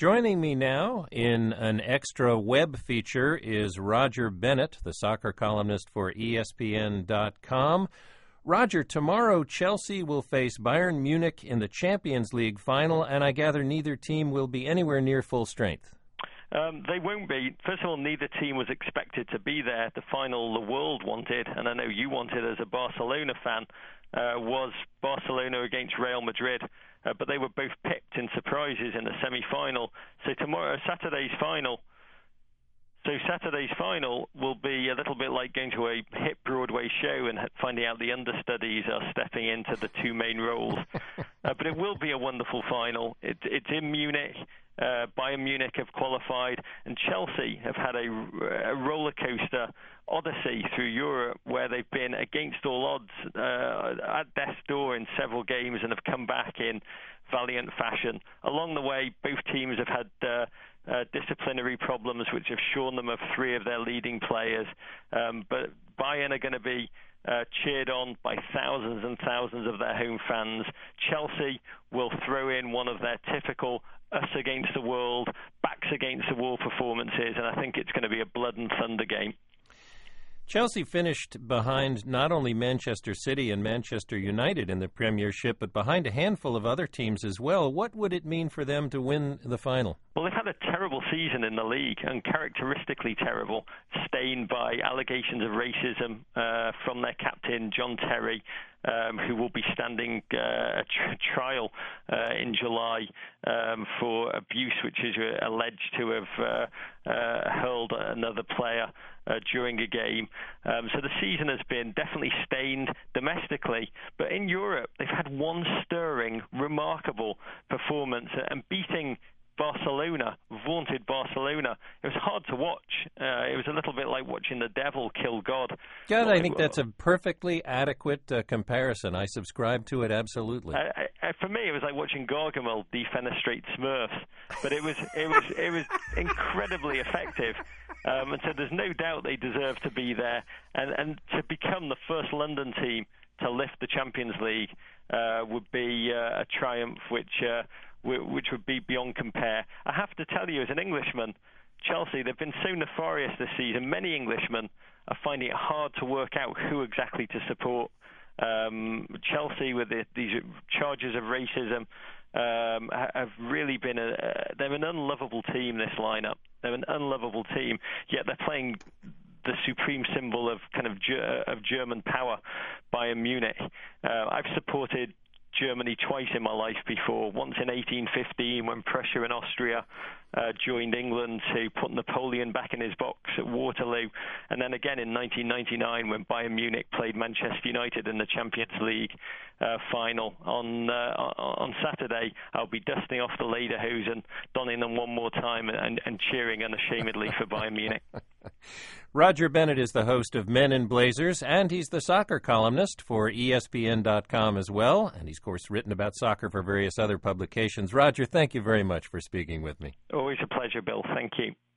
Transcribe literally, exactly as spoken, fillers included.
Joining me now in an extra web feature is Roger Bennett, the soccer columnist for E S P N dot com. Roger, tomorrow Chelsea will face Bayern Munich in the Champions League final, and I gather neither team will be anywhere near full strength. Um, they won't be. First of all, neither team was expected to be there. The final the world wanted, and I know you wanted as a Barcelona fan, uh, was Barcelona against Real Madrid. Uh, but they were both pipped in surprises in the semi-final. So tomorrow, Saturday's final, so Saturday's final will be a little bit like going to a hit Broadway show and finding out the understudies are stepping into the two main roles. uh, but it will be a wonderful final. It, it's in Munich. Uh, Bayern Munich have qualified, and Chelsea have had a, a roller coaster odyssey through Europe where they've been against all odds uh, at death's door in several games and have come back in valiant fashion. Along the way, both teams have had uh, uh, disciplinary problems which have shorn them of three of their leading players. Um, but Bayern are going to be Uh, cheered on by thousands and thousands of their home fans. Chelsea will throw in one of their typical us against the world, backs against the wall performances, and I think it's going to be a blood and thunder game. Chelsea finished behind not only Manchester City and Manchester United in the Premiership, but behind a handful of other teams as well. What would it mean for them to win the final? Well, they've had a terrible season in the league, uncharacteristically terrible, stained by allegations of racism uh, from their captain, John Terry, um, who will be standing uh, a tr- trial uh, in July um, for abuse, which is alleged to have uh, uh, hurled another player uh, during a game. Um, so the season has been definitely stained domestically, but in Europe, they've had one stirring, remarkable performance and beating Barcelona, vaunted Barcelona. It was hard to watch. Uh, it was a little bit like watching the devil kill God. God, I think that's a perfectly adequate uh, comparison. I subscribe to it absolutely. I, I, for me, it was like watching Gargamel defenestrate Smurfs, but it was it was it was incredibly effective. Um, and so there's no doubt they deserve to be there, and and to become the first London team to lift the Champions League uh, would be uh, a triumph which. Uh, which would be beyond compare. I have to tell you, as an Englishman, Chelsea, they've been so nefarious this season. Many Englishmen are finding it hard to work out who exactly to support. Um, Chelsea, with the, these charges of racism, um, have really been a, a, they're an unlovable team, this lineup. They're an unlovable team, yet they're playing the supreme symbol of kind of, of German power, Bayern Munich. Uh, I've supported Germany twice in my life before, once in eighteen fifteen when Prussia and Austria uh, joined England to put Napoleon back in his box at Waterloo, and then again in nineteen ninety-nine when Bayern Munich played Manchester United in the Champions League uh, final. On uh, on Saturday, I'll be dusting off the lederhosen, donning them one more time, and, and cheering unashamedly for Bayern Munich. Roger Bennett is the host of Men in Blazers, and he's the soccer columnist for E S P N dot com as well, and he's, of course, written about soccer for various other publications. Roger, thank you very much for speaking with me. Always a pleasure, Bill. Thank you.